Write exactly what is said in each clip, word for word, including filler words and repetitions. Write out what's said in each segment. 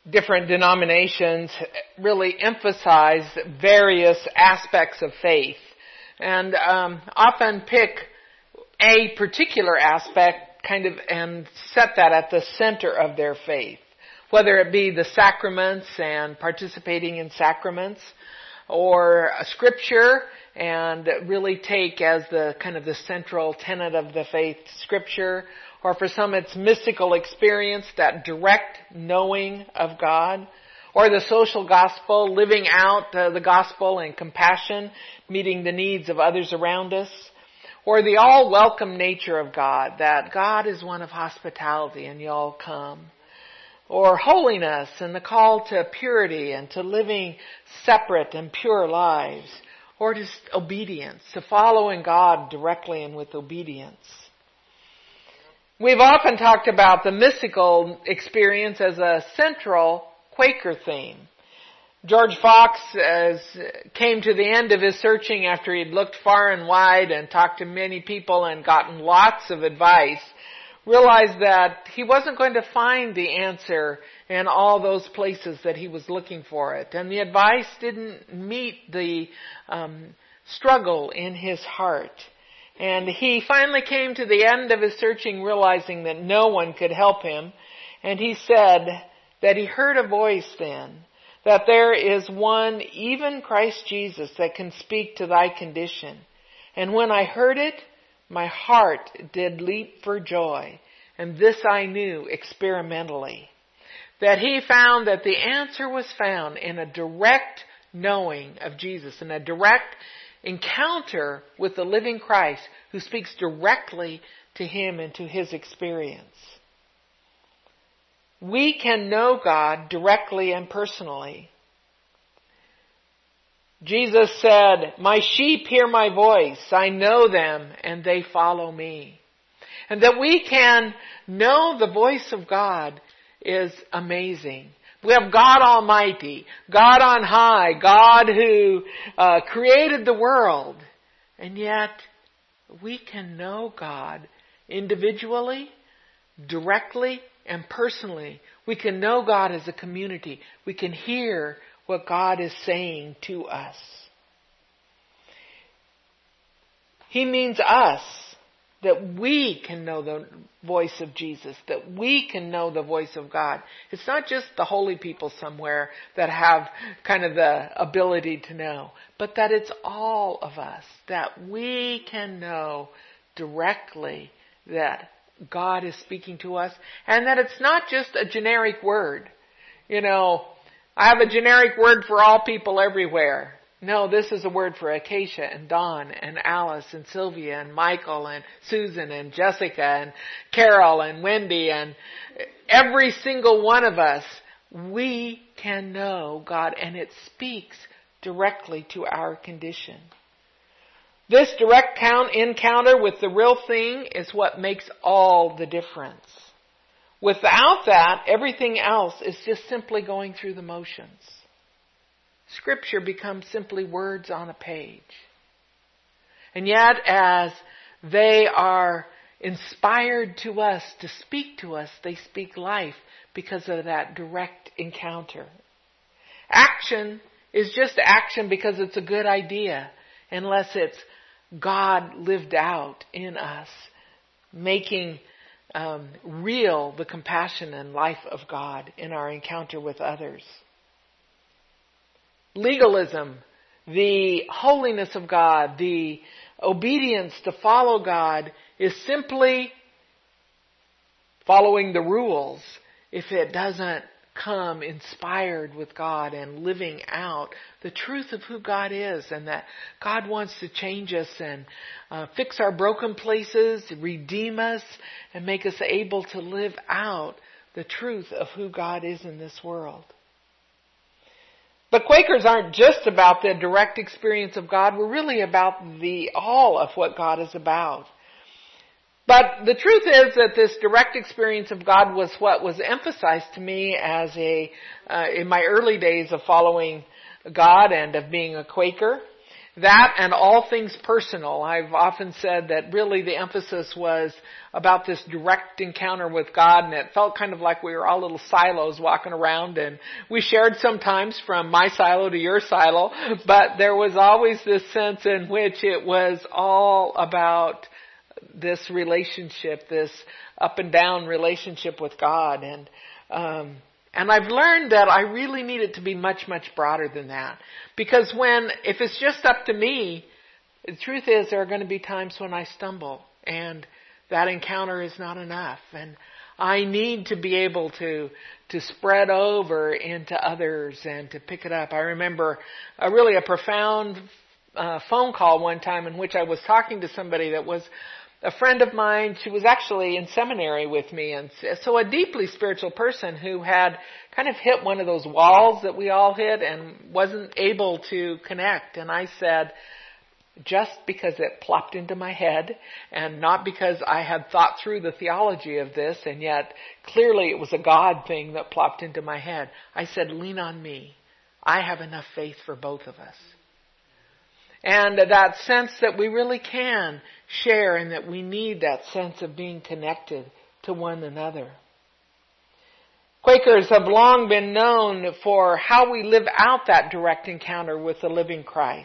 different denominations really emphasize various aspects of faith and um, often pick a particular aspect kind of and set that at the center of their faith, whether it be the sacraments and participating in sacraments, or Scripture and really take as the kind of the central tenet of the faith Scripture, or for some it's mystical experience, that direct knowing of God, or the social gospel, living out uh, the gospel in compassion, meeting the needs of others around us, or the all-welcome nature of God, that God is one of hospitality and y'all come. Or holiness and the call to purity and to living separate and pure lives. Or just obedience, to following God directly and with obedience. We've often talked about the mystical experience as a central Quaker theme. George Fox as, came to the end of his searching after he'd looked far and wide and talked to many people and gotten lots of advice, realized that he wasn't going to find the answer in all those places that he was looking for it. And the advice didn't meet the um, struggle in his heart. And he finally came to the end of his searching, realizing that no one could help him. And he said that he heard a voice then, that there is one, even Christ Jesus, that can speak to thy condition. And when I heard it, my heart did leap for joy, and this I knew experimentally, that he found that the answer was found in a direct knowing of Jesus, in a direct encounter with the living Christ who speaks directly to him and to his experience. We can know God directly and personally. Jesus said, my sheep hear my voice. I know them and they follow me. And that we can know the voice of God is amazing. We have God Almighty, God on high, God who uh, created the world. And yet we can know God individually, directly, and personally. We can know God as a community. We can hear what God is saying to us. He means us, that we can know the voice of Jesus, that we can know the voice of God. It's not just the holy people somewhere that have kind of the ability to know, but that it's all of us, that we can know directly that God is speaking to us, and that it's not just a generic word. You know, I have a generic word for all people everywhere. No, this is a word for Acacia and Dawn and Alice and Sylvia and Michael and Susan and Jessica and Carol and Wendy and every single one of us. We can know God, and it speaks directly to our condition. This direct count encounter with the real thing is what makes all the difference. Without that, everything else is just simply going through the motions. Scripture becomes simply words on a page. And yet, as they are inspired to us to speak to us, they speak life because of that direct encounter. Action is just action because it's a good idea, unless it's God lived out in us, making um, real the compassion and life of God in our encounter with others. Legalism, the holiness of God, the obedience to follow God is simply following the rules if it doesn't come inspired with God and living out the truth of who God is, and that God wants to change us and uh, fix our broken places, redeem us, and make us able to live out the truth of who God is in this world. But Quakers aren't just about the direct experience of God. We're really about the all of what God is about. But the truth is that this direct experience of God was what was emphasized to me as a, uh, in my early days of following God and of being a Quaker, that and all things personal. I've often said that really the emphasis was about this direct encounter with God, and it felt kind of like we were all little silos walking around, and we shared sometimes from my silo to your silo, but there was always this sense in which it was all about this relationship, this up and down relationship with God. And um And I've learned that I really need it to be much, much broader than that. Because when, if it's just up to me, the truth is there are going to be times when I stumble and that encounter is not enough. And I need to be able to, to spread over into others and to pick it up. I remember a really a profound uh, phone call one time in which I was talking to somebody that was a friend of mine. She was actually in seminary with me, and so a deeply spiritual person who had kind of hit one of those walls that we all hit and wasn't able to connect. And I said, just because it plopped into my head, and not because I had thought through the theology of this, and yet clearly it was a God thing that plopped into my head, I said, lean on me. I have enough faith for both of us. And that sense that we really can share, and that we need that sense of being connected to one another. Quakers have long been known for how we live out that direct encounter with the living Christ.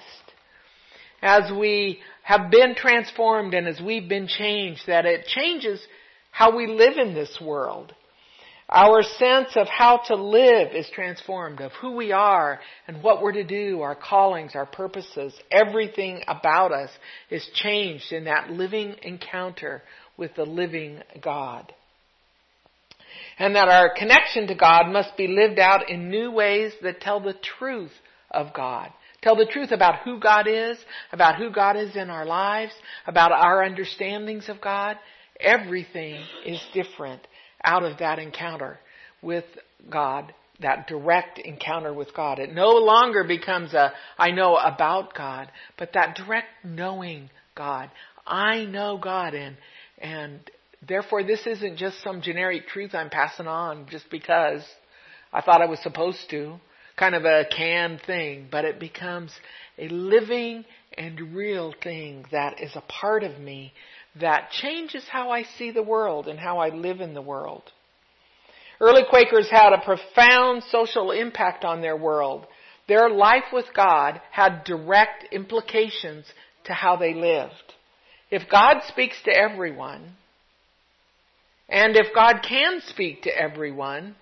As we have been transformed and as we've been changed, that it changes how we live in this world. Our sense of how to live is transformed, of who we are and what we're to do, our callings, our purposes. Everything about us is changed in that living encounter with the living God. And that our connection to God must be lived out in new ways that tell the truth of God. Tell the truth about who God is, about who God is in our lives, about our understandings of God. Everything is different out of that encounter with God, that direct encounter with God. It no longer becomes a, I know about God, but that direct knowing God. I know God, and, and therefore this isn't just some generic truth I'm passing on just because I thought I was supposed to, kind of a canned thing, but it becomes a living and real thing that is a part of me that changes how I see the world and how I live in the world. Early Quakers had a profound social impact on their world. Their life with God had direct implications to how they lived. If God speaks to everyone, and if God can speak to everyone,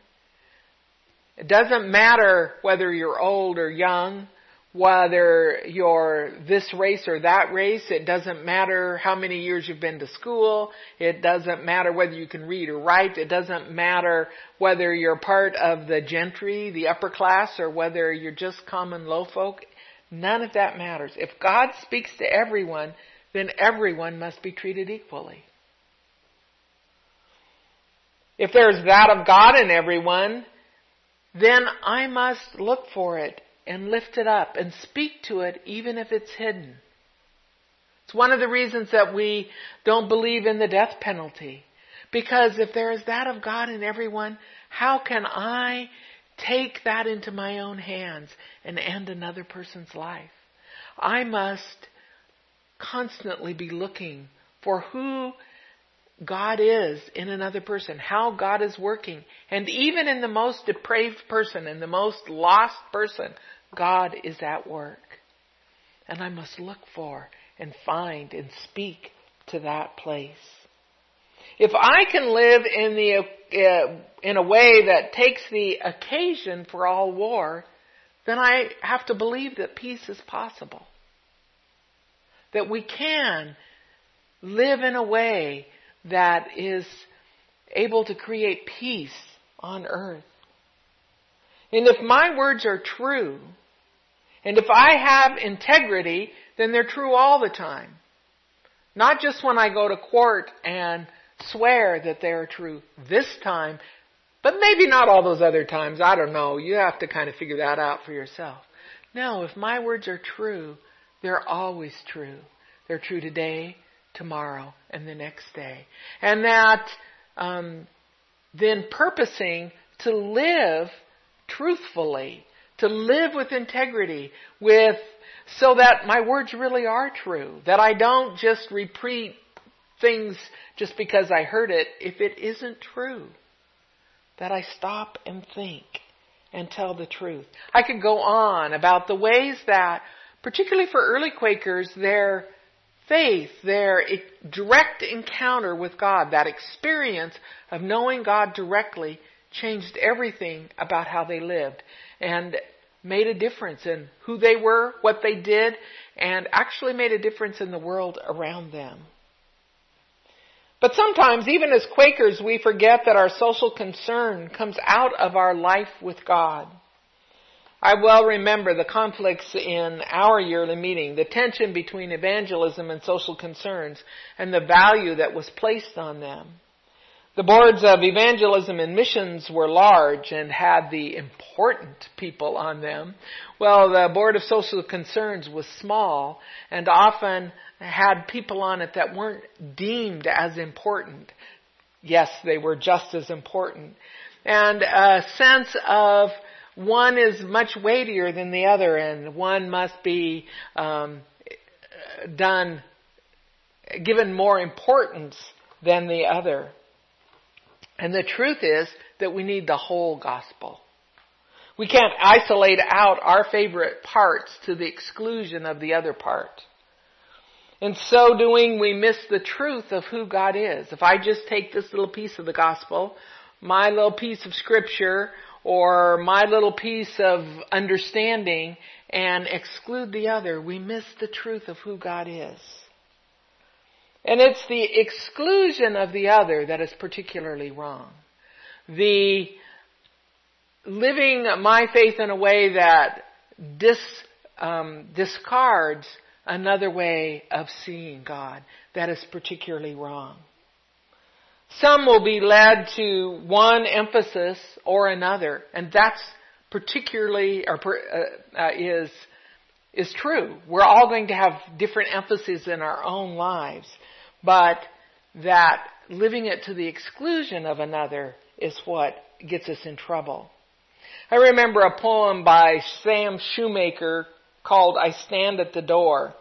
it doesn't matter whether you're old or young, whether you're this race or that race. It doesn't matter how many years you've been to school. It doesn't matter whether you can read or write. It doesn't matter whether you're part of the gentry, the upper class, or whether you're just common low folk. None of that matters. If God speaks to everyone, then everyone must be treated equally. If there's that of God in everyone, then I must look for it and lift it up and speak to it even if it's hidden. It's one of the reasons that we don't believe in the death penalty. Because if there is that of God in everyone, how can I take that into my own hands and end another person's life? I must constantly be looking for who God is in another person, how God is working. And even in the most depraved person, in the most lost person, God is at work. And I must look for and find and speak to that place. If I can live in the uh, in a way that takes the occasion for all war, then I have to believe that peace is possible. That we can live in a way that is able to create peace on earth. And if my words are true, and if I have integrity, then they're true all the time. Not just when I go to court and swear that they are true this time, but maybe not all those other times. I don't know. You have to kind of figure that out for yourself. No, if my words are true, they're always true. They're true today, tomorrow, and the next day. And that um, then purposing to live truthfully, to live with integrity, with so that my words really are true, that I don't just repeat things just because I heard it if it isn't true, that I stop and think and tell the truth. I could go on about the ways that, particularly for early Quakers, their faith, their direct encounter with God, that experience of knowing God directly, changed everything about how they lived and made a difference in who they were, what they did, and actually made a difference in the world around them. But sometimes, even as Quakers, we forget that our social concern comes out of our life with God. I well remember the conflicts in our yearly meeting, the tension between evangelism and social concerns, and the value that was placed on them. The boards of evangelism and missions were large and had the important people on them. Well, the board of social concerns was small and often had people on it that weren't deemed as important. Yes, they were just as important. And a sense of one is much weightier than the other, and one must be um, done, given more importance than the other. And the truth is that we need the whole gospel. We can't isolate out our favorite parts to the exclusion of the other part. In so doing, we miss the truth of who God is. If I just take this little piece of the gospel, my little piece of scripture, or my little piece of understanding, and exclude the other, we miss the truth of who God is. And it's the exclusion of the other that is particularly wrong. The living my faith in a way that dis, um, discards another way of seeing God, that is particularly wrong. Some will be led to one emphasis or another, and that's particularly or uh, uh, is is true. We're all going to have different emphases in our own lives, but that living it to the exclusion of another is what gets us in trouble. I remember a poem by Sam Shoemaker called "I Stand at the Door,"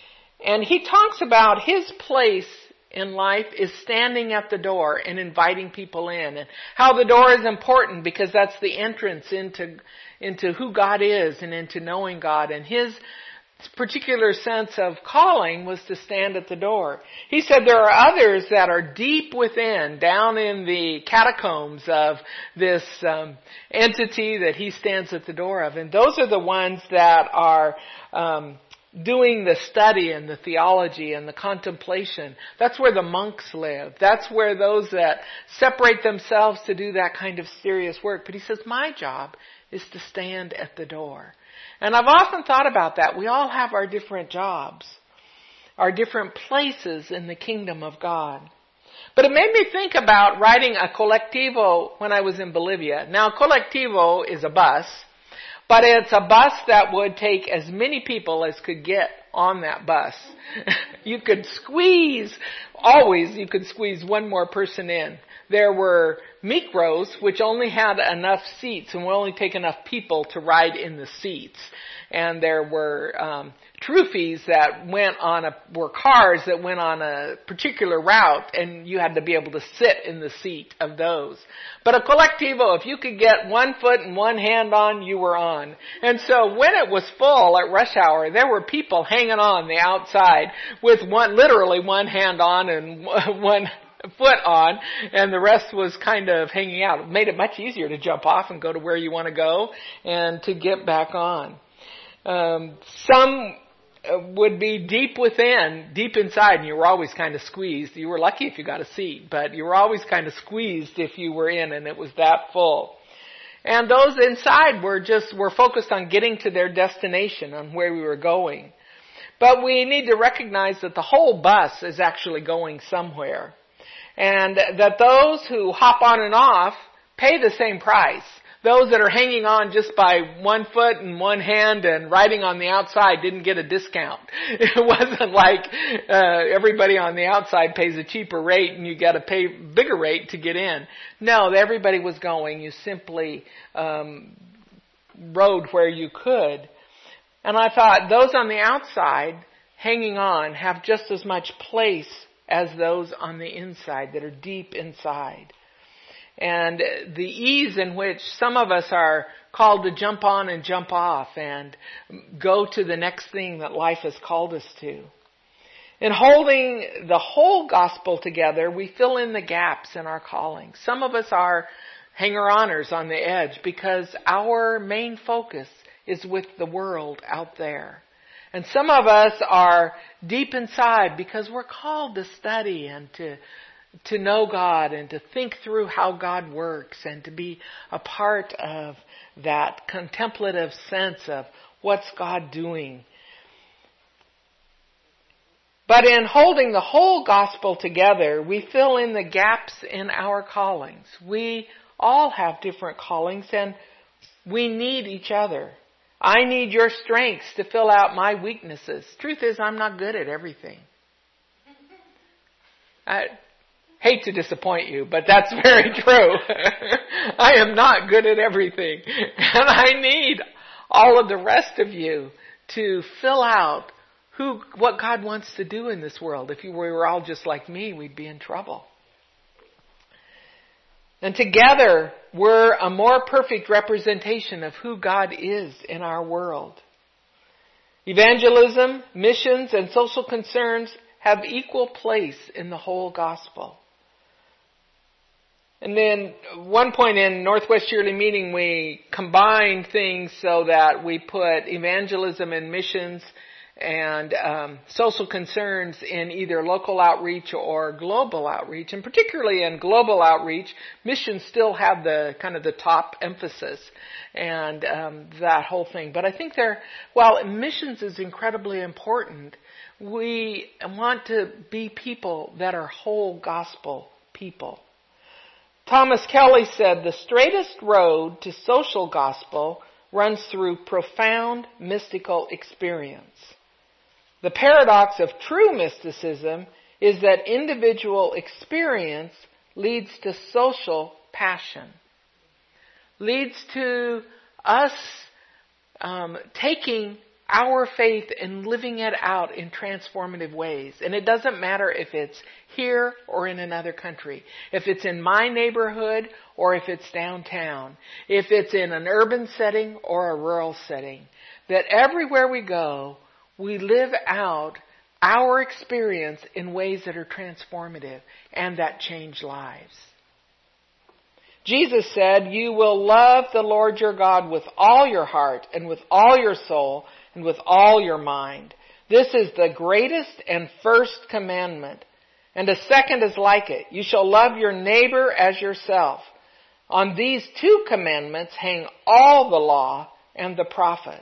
and he talks about his place in life is standing at the door and inviting people in, and how the door is important because that's the entrance into into who God is and into knowing God. And his particular sense of calling was to stand at the door. He said there are others that are deep within, down in the catacombs of this um, entity that he stands at the door of, and those are the ones that are um, doing the study and the theology and the contemplation. That's where the monks live. That's where those that separate themselves to do that kind of serious work. But he says, my job is to stand at the door. And I've often thought about that. We all have our different jobs, our different places in the kingdom of God. But it made me think about riding a colectivo when I was in Bolivia. Now, colectivo is a bus, but it's a bus that would take as many people as could get on that bus. You could squeeze, always you could squeeze one more person in. There were micros, which only had enough seats and would only take enough people to ride in the seats. And there were um, trufis that went on a, were cars that went on a particular route, and you had to be able to sit in the seat of those. But a colectivo, if you could get one foot and one hand on, you were on. And so when it was full at rush hour, there were people hanging on the outside with one, literally one hand on and one foot on, and the rest was kind of hanging out. It made it much easier to jump off and go to where you want to go and to get back on. Um, some would be deep within, deep inside, and you were always kind of squeezed. You were lucky if you got a seat, but you were always kind of squeezed if you were in, and it was that full. And those inside were just, were focused on getting to their destination, on where we were going. But we need to recognize that the whole bus is actually going somewhere. And that those who hop on and off pay the same price. Those that are hanging on just by one foot and one hand and riding on the outside didn't get a discount. It wasn't like uh, everybody on the outside pays a cheaper rate and you got to pay a bigger rate to get in. No, everybody was going. You simply um, road where you could. And I thought those on the outside hanging on have just as much place as those on the inside that are deep inside. And the ease in which some of us are called to jump on and jump off and go to the next thing that life has called us to. In holding the whole gospel together, we fill in the gaps in our calling. Some of us are hanger-oners on the edge because our main focus is with the world out there. And some of us are deep inside because we're called to study and to to know God and to think through how God works and to be a part of that contemplative sense of what's God doing. But in holding the whole gospel together, we fill in the gaps in our callings. We all have different callings and we need each other. I need your strengths to fill out my weaknesses. Truth is, I'm not good at everything. I hate to disappoint you, but that's very true. I am not good at everything. And I need all of the rest of you to fill out who, what God wants to do in this world. If you were all just like me, we'd be in trouble. And together, we're a more perfect representation of who God is in our world. Evangelism, missions, and social concerns have equal place in the whole gospel. And then one point in Northwest Yearly Meeting, we combined things so that we put evangelism and missions and um, social concerns in either local outreach or global outreach. And particularly in global outreach, missions still have the kind of the top emphasis and um, that whole thing. But I think they're, while missions is incredibly important, we want to be people that are whole gospel people. Thomas Kelly said, the straightest road to social gospel runs through profound mystical experience. The paradox of true mysticism is that individual experience leads to social passion, leads to us um, taking our faith and living it out in transformative ways. And it doesn't matter if it's here or in another country, if it's in my neighborhood or if it's downtown, if it's in an urban setting or a rural setting, that everywhere we go, we live out our experience in ways that are transformative and that change lives. Jesus said, you will love the Lord your God with all your heart and with all your soul and with all your mind. This is the greatest and first commandment. And a second is like it. You shall love your neighbor as yourself. On these two commandments hang all the law and the prophets.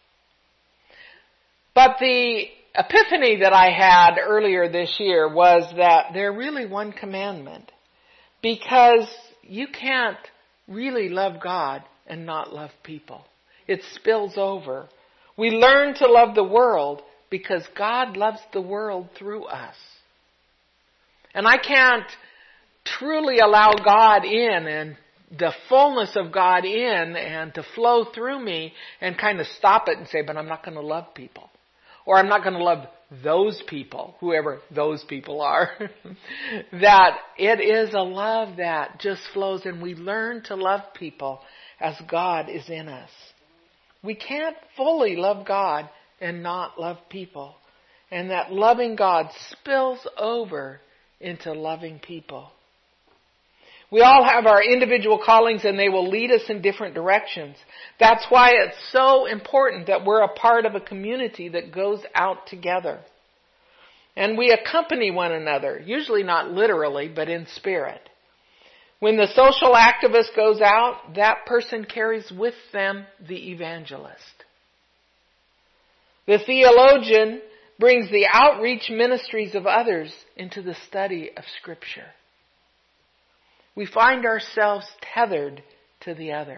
But the epiphany that I had earlier this year was that they're really one commandment. Because you can't really love God and not love people. It spills over. We learn to love the world because God loves the world through us. And I can't truly allow God in and the fullness of God in and to flow through me and kind of stop it and say, but I'm not going to love people. Or I'm not going to love those people, whoever those people are. That it is a love that just flows and we learn to love people as God is in us. We can't fully love God and not love people. And that loving God spills over into loving people. We all have our individual callings and they will lead us in different directions. That's why it's so important that we're a part of a community that goes out together. And we accompany one another, usually not literally, but in spirit. When the social activist goes out, that person carries with them the evangelist. The theologian brings the outreach ministries of others into the study of Scripture. We find ourselves tethered to the other.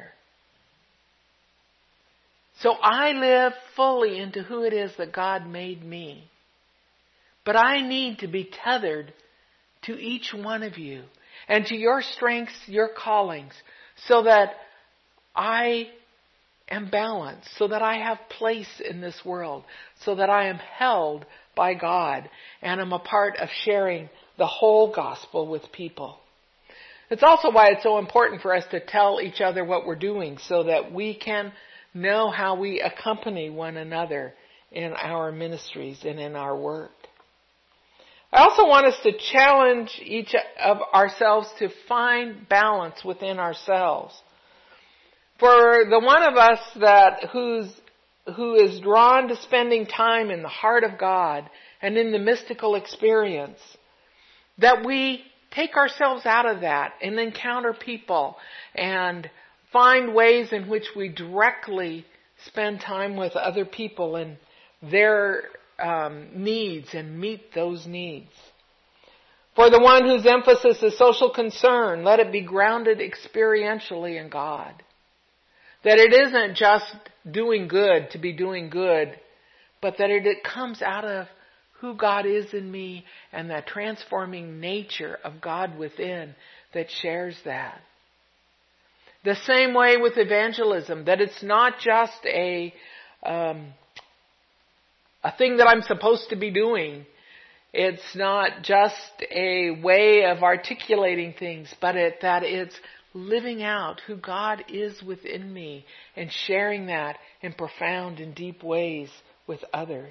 So I live fully into who it is that God made me. But I need to be tethered to each one of you and to your strengths, your callings, so that I am balanced, so that I have place in this world, so that I am held by God and am a part of sharing the whole gospel with people. It's also why it's so important for us to tell each other what we're doing, so that we can know how we accompany one another in our ministries and in our work. I also want us to challenge each of ourselves to find balance within ourselves. For the one of us that who's who is drawn to spending time in the heart of God and in the mystical experience, that we take ourselves out of that and encounter people and find ways in which we directly spend time with other people and their um, needs and meet those needs. For the one whose emphasis is social concern, let it be grounded experientially in God. That it isn't just doing good to be doing good, but that it, it comes out of who God is in me and the transforming nature of God within that shares that. The same way with evangelism, that it's not just a um, a thing that I'm supposed to be doing. It's not just a way of articulating things, but it, that it's living out who God is within me and sharing that in profound and deep ways with others.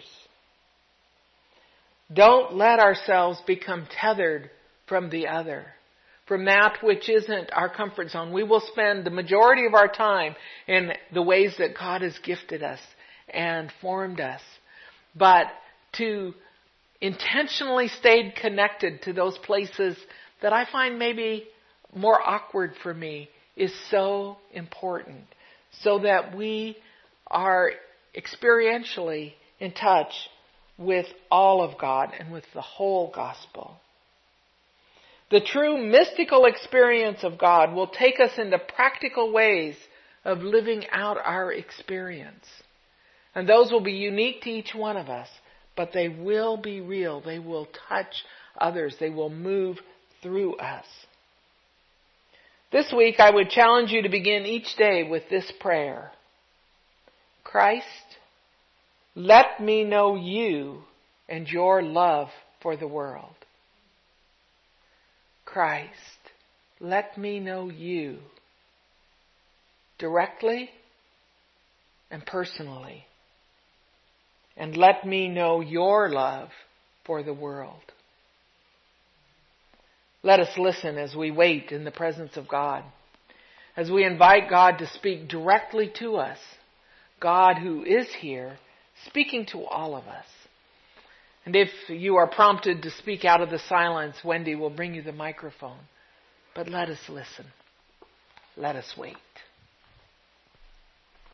Don't let ourselves become tethered from the other, from that which isn't our comfort zone. We will spend the majority of our time in the ways that God has gifted us and formed us. But to intentionally stay connected to those places that I find maybe more awkward for me is so important, so that we are experientially in touch with all of God and with the whole gospel. The true mystical experience of God will take us into practical ways of living out our experience. And those will be unique to each one of us, but they will be real. They will touch others. They will move through us. This week I would challenge you to begin each day with this prayer. Christ, let me know you and your love for the world. Christ, let me know you directly and personally. And let me know your love for the world. Let us listen as we wait in the presence of God, as we invite God to speak directly to us, God who is here, speaking to all of us. And if you are prompted to speak out of the silence, Wendy will bring you the microphone. But let us listen. Let us wait.